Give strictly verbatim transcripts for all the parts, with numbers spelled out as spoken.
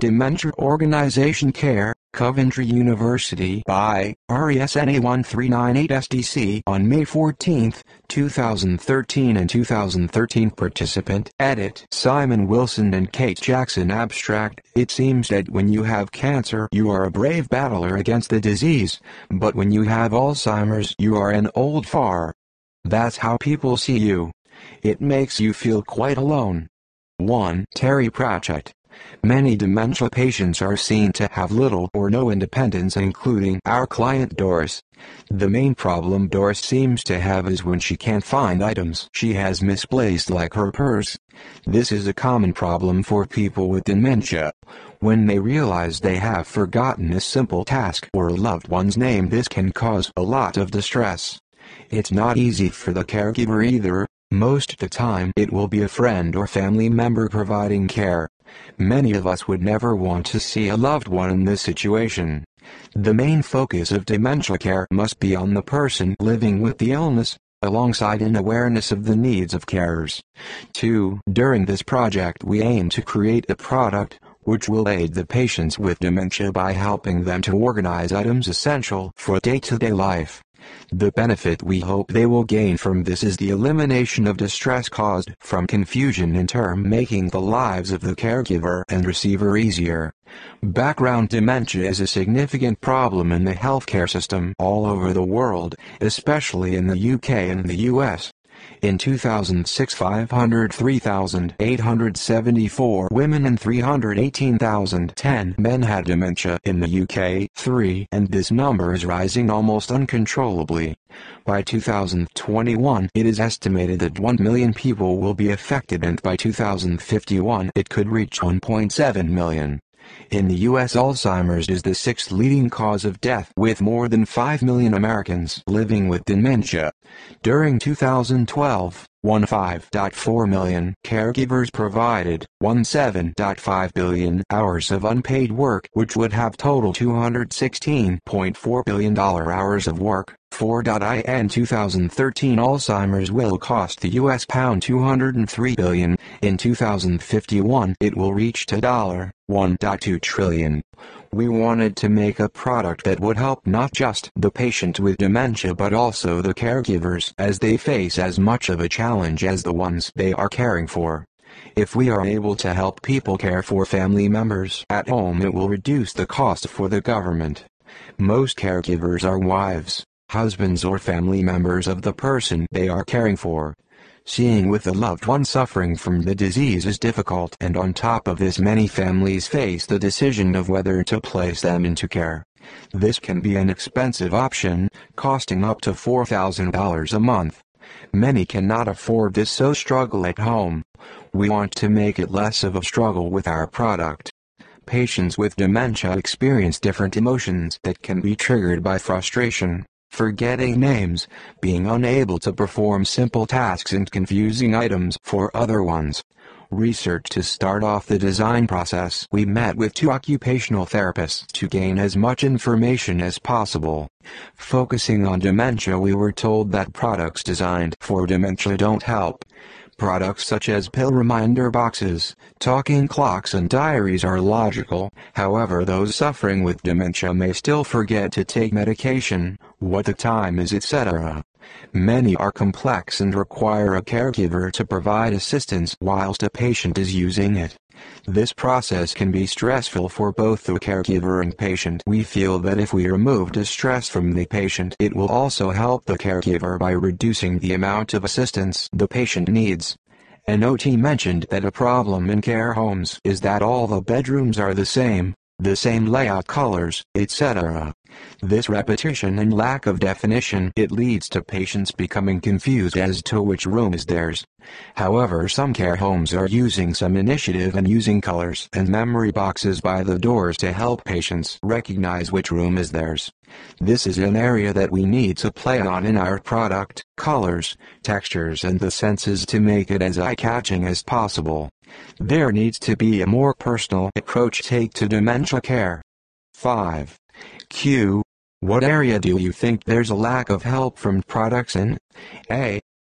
Dementia Organization Care, Coventry University by R E S N A one three nine eight S D C on May fourteenth, two thousand thirteen and two thousand thirteen. Participant Edit Simon Wilson and Kate Jackson. Abstract. It seems that when you have cancer you are a brave battler against the disease, but when you have Alzheimer's you are an old fart. That's how people see you. It makes you feel quite alone. one. Terry Pratchett. Many dementia patients are seen to have little or no independence, including our client Doris. The main problem Doris seems to have is when she can't find items she has misplaced, like her purse. This is a common problem for people with dementia. When they realize they have forgotten a simple task or a loved one's name, this can cause a lot of distress. It's not easy for the caregiver either. Most of the time it will be a friend or family member providing care. Many of us would never want to see a loved one in this situation. The main focus of dementia care must be on the person living with the illness, alongside an awareness of the needs of carers. two. During this project we aim to create a product which will aid the patients with dementia by helping them to organize items essential for day-to-day life. The benefit we hope they will gain from this is the elimination of distress caused from confusion, in turn making the lives of the caregiver and receiver easier. Background dementia is a significant problem in the healthcare system all over the world, especially in the U K and the U S. In two thousand six, five hundred three thousand eight hundred seventy-four women and three hundred eighteen thousand ten men had dementia in the U K, three, and this number is rising almost uncontrollably. By two thousand twenty-one, it is estimated that one million people will be affected, and by two thousand fifty-one it could reach one point seven million. In the U S, Alzheimer's is the sixth leading cause of death, with more than five million Americans living with dementia. During two thousand twelve, fifteen point four million caregivers provided seventeen point five billion hours of unpaid work, which would have totaled two hundred sixteen point four billion hours of work. four. In two thousand thirteen, Alzheimer's will cost the U S pound two hundred three billion. In two thousand fifty-one, it will reach to one point two trillion. We wanted to make a product that would help not just the patient with dementia but also the caregivers, as they face as much of a challenge as the ones they are caring for. If we are able to help people care for family members at home, it will reduce the cost for the government. Most caregivers are wives, husbands, or family members of the person they are caring for. Seeing with a loved one suffering from the disease is difficult, and on top of this many families face the decision of whether to place them into care. This can be an expensive option, costing up to four thousand dollars a month. Many cannot afford this, so struggle at home. We want to make it less of a struggle with our product. Patients with dementia experience different emotions that can be triggered by frustration, forgetting names, being unable to perform simple tasks, and confusing items for other ones. Research to start off the design process. We met with two occupational therapists to gain as much information as possible. Focusing on dementia, we were told that products designed for dementia don't help. Products such as pill reminder boxes, talking clocks, and diaries are logical. However, those suffering with dementia may still forget to take medication, what the time is, et cetera. Many are complex and require a caregiver to provide assistance whilst a patient is using it. This process can be stressful for both the caregiver and patient. We feel that if we remove distress from the patient, it will also help the caregiver by reducing the amount of assistance the patient needs. An O T mentioned that a problem in care homes is that all the bedrooms are the same, the same layout, colors, et cetera. This repetition and lack of definition, it leads to patients becoming confused as to which room is theirs. However, some care homes are using some initiative and using colors and memory boxes by the doors to help patients recognize which room is theirs. This is an area that we need to play on in our product: colors, textures, and the senses to make it as eye-catching as possible. There needs to be a more personal approach take to dementia care. five. Q. What area do you think there's a lack of help from products in? A.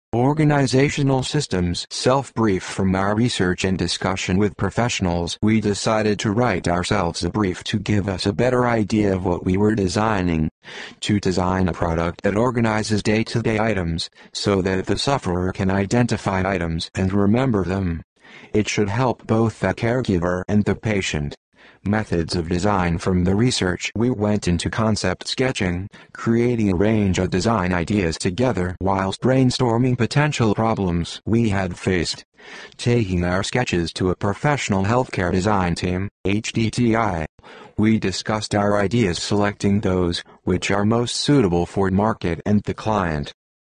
Organizational systems self-brief. From our research and discussion with professionals, we decided to write ourselves a brief to give us a better idea of what we were designing. To design a product that organizes day-to-day items, so that the sufferer can identify items and remember them. It should help both the caregiver and the patient. Methods of design. From the research, we went into concept sketching, creating a range of design ideas together whilst brainstorming potential problems we had faced. Taking our sketches to a professional healthcare design team, H D T I, we discussed our ideas, selecting those which are most suitable for market and the client.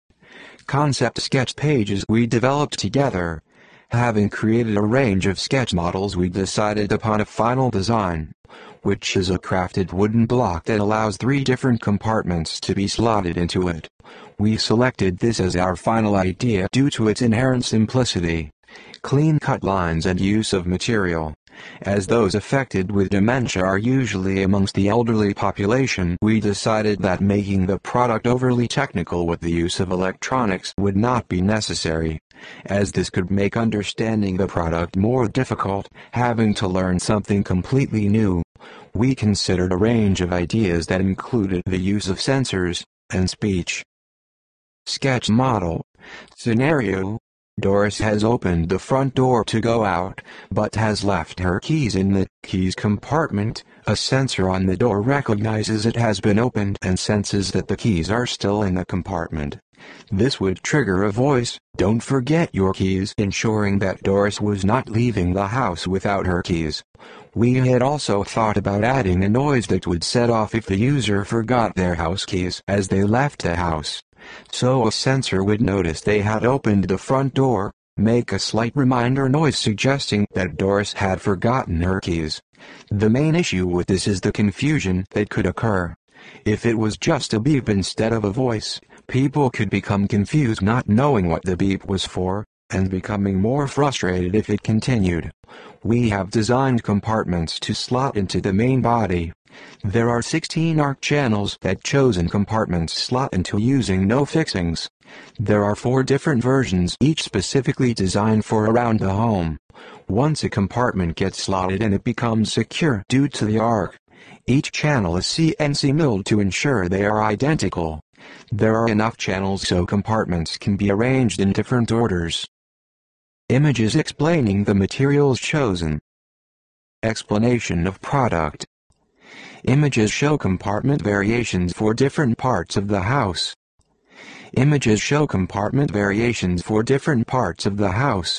Concept sketch pages we developed together. Having created a range of sketch models, we decided upon a final design, which is a crafted wooden block that allows three different compartments to be slotted into it. We selected this as our final idea due to its inherent simplicity, clean-cut lines and use of material. As those affected with dementia are usually amongst the elderly population, we decided that making the product overly technical with the use of electronics would not be necessary, as this could make understanding the product more difficult, having to learn something completely new. We considered a range of ideas that included the use of sensors and speech. Sketch model. Scenario: Doris has opened the front door to go out, but has left her keys in the keys compartment. A sensor on the door recognizes it has been opened and senses that the keys are still in the compartment. This would trigger a voice, "Don't forget your keys," ensuring that Doris was not leaving the house without her keys. We had also thought about adding a noise that would set off if the user forgot their house keys as they left the house. So a sensor would notice they had opened the front door, make a slight reminder noise suggesting that Doris had forgotten her keys. The main issue with this is the confusion that could occur. If it was just a beep instead of a voice, people could become confused not knowing what the beep was for, and becoming more frustrated if it continued. We have designed compartments to slot into the main body. There are sixteen arc channels that chosen compartments slot into using no fixings. There are four different versions, each specifically designed for around the home. Once a compartment gets slotted and it becomes secure due to the arc, each channel is C N C milled to ensure they are identical. There are enough channels so compartments can be arranged in different orders. Images explaining the materials chosen. Explanation of product. Images show compartment variations for different parts of the house. Images show compartment variations for different parts of the house.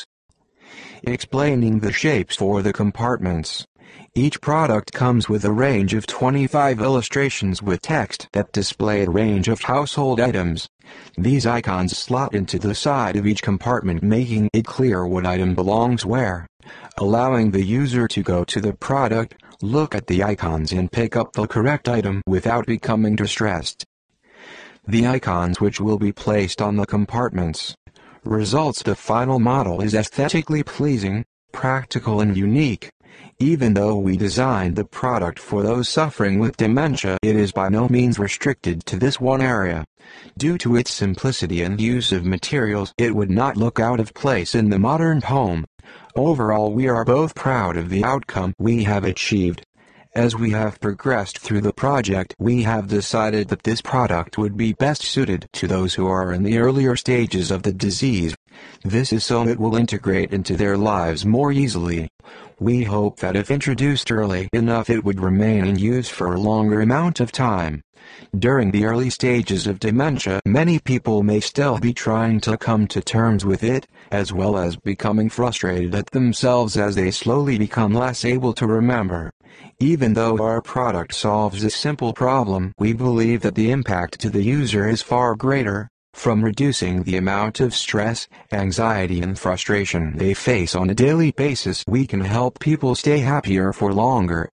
Explaining the shapes for the compartments. Each product comes with a range of twenty-five illustrations with text that display a range of household items. These icons slot into the side of each compartment, making it clear what item belongs where, allowing the user to go to the product, look at the icons and pick up the correct item without becoming distressed. The icons which will be placed on the compartments. Results: the final model is aesthetically pleasing, practical and unique. Even though we designed the product for those suffering with dementia, it is by no means restricted to this one area. Due to its simplicity and use of materials, it would not look out of place in the modern home. Overall, we are both proud of the outcome we have achieved. As we have progressed through the project, we have decided that this product would be best suited to those who are in the earlier stages of the disease. This is so it will integrate into their lives more easily. We hope that if introduced early enough, it would remain in use for a longer amount of time. During the early stages of dementia, many people may still be trying to come to terms with it, as well as becoming frustrated at themselves as they slowly become less able to remember. Even though our product solves a simple problem, we believe that the impact to the user is far greater, from reducing the amount of stress, anxiety and frustration they face on a daily basis. We can help people stay happier for longer.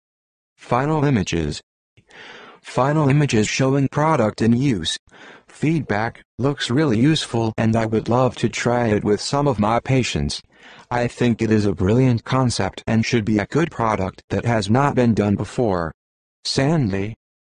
Final images. Final images showing product in use. Feedback: looks really useful and I would love to try it with some of my patients. I think it is a brilliant concept and should be a good product that has not been done before. Sandy.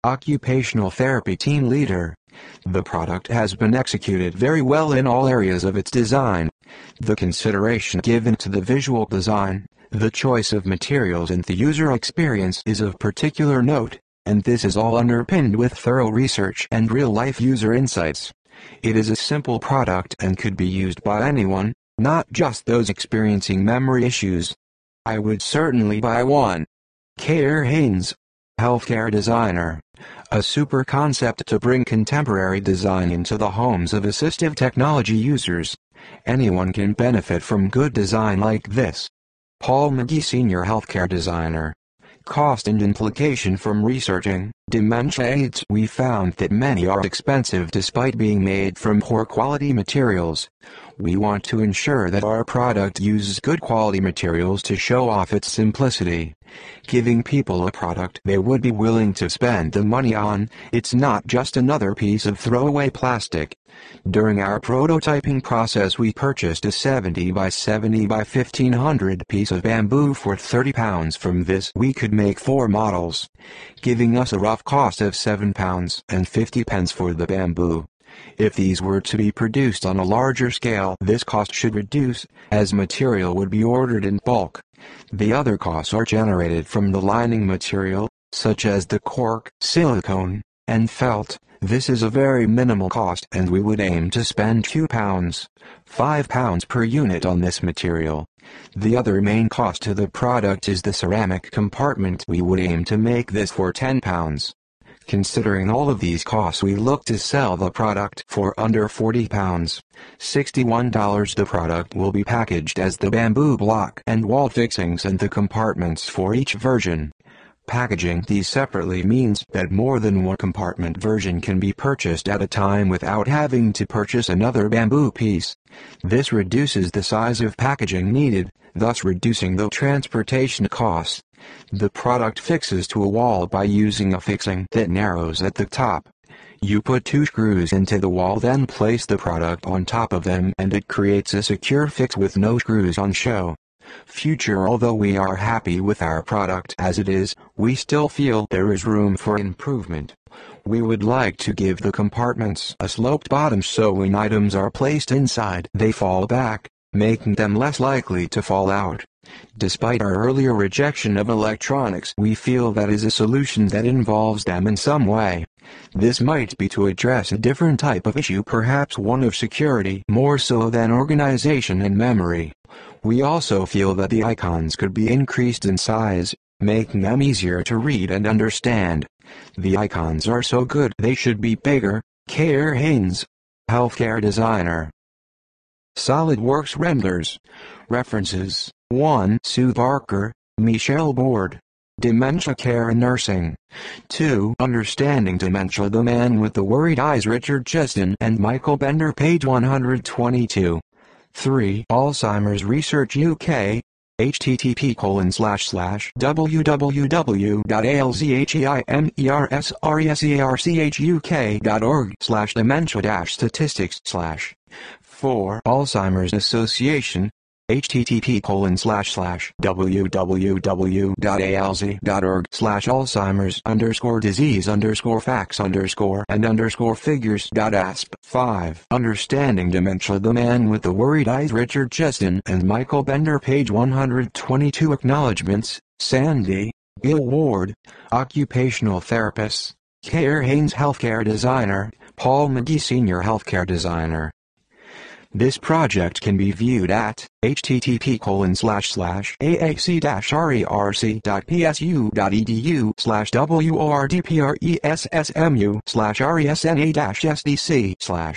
Occupational Therapy Team Leader. The product has been executed very well in all areas of its design. The consideration given to the visual design, the choice of materials and the user experience is of particular note, and this is all underpinned with thorough research and real-life user insights. It is a simple product and could be used by anyone, not just those experiencing memory issues. I would certainly buy one. Care Haynes, Healthcare Designer. A super concept to bring contemporary design into the homes of assistive technology users. Anyone can benefit from good design like this. Paul McGee, Senior Healthcare Designer. Cost and implication from researching dementia aids. We found that many are expensive despite being made from poor quality materials. We want to ensure that our product uses good quality materials to show off its simplicity. Giving people a product they would be willing to spend the money on, it's not just another piece of throwaway plastic. During our prototyping process we purchased a seventy by seventy by fifteen hundred piece of bamboo for thirty pounds. From this we could make four models, giving us a rough cost of seven pounds and fifty pence for the bamboo. If these were to be produced on a larger scale, this cost should reduce, as material would be ordered in bulk. The other costs are generated from the lining material, such as the cork, silicone, and felt. This is a very minimal cost and we would aim to spend two pounds, five pounds per unit on this material. The other main cost to the product is the ceramic compartment. We would aim to make this for ten pounds. Considering all of these costs, we look to sell the product for under forty pounds, sixty-one dollars. The product will be packaged as the bamboo block and wall fixings and the compartments for each version. Packaging these separately means that more than one compartment version can be purchased at a time without having to purchase another bamboo piece. This reduces the size of packaging needed, thus reducing the transportation costs. The product fixes to a wall by using a fixing that narrows at the top. You put two screws into the wall, then place the product on top of them, and it creates a secure fix with no screws on show. Future. Although we are happy with our product as it is, we still feel there is room for improvement. We would like to give the compartments a sloped bottom so when items are placed inside they fall back, making them less likely to fall out. Despite our earlier rejection of electronics, we feel that is a solution that involves them in some way. This might be to address a different type of issue, perhaps one of security more so than organization and memory. We also feel that the icons could be increased in size, making them easier to read and understand. The icons are so good they should be bigger. Care Haynes, Healthcare Designer. SolidWorks Renders. References: one. Sue Barker, Michelle Board. Dementia Care and Nursing. two. Understanding Dementia, The Man with the Worried Eyes, Richard Cheston and Michael Bender, page one hundred twenty-two. three. Alzheimer's Research U K. http colon slash slash www.alzheimerseresearchuk.org slash dementia dash statistics slash. four. Alzheimer's Association. http colon slash slash www.alz.org slash Alzheimer's underscore disease underscore facts underscore and underscore figures dot asp. five. Understanding Dementia, The Man with the Worried Eyes, Richard Cheston and Michael Bender, page one hundred twenty-two. Acknowledgements: Sandy, Bill Ward, Occupational Therapists. Care Haynes, Healthcare Designer. Paul McGee, Senior Healthcare Designer. This project can be viewed at http colon slash slash aac-rerc.psu.edu slash wordpressmu slash resna-sdc slash